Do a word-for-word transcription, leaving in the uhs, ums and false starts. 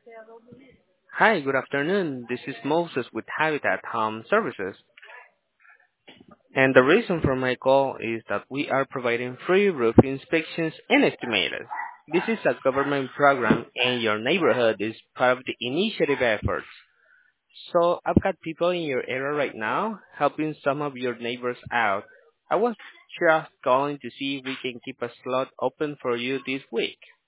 Hi, good afternoon. This is Moses with Habitat Home Services. And the reason for my call is that we are providing free roof inspections and estimators. This is a government program and your neighborhood is part of the initiative efforts. So I've got people in your area right now helping some of your neighbors out. I was just calling to see if we can keep a slot open for you this week.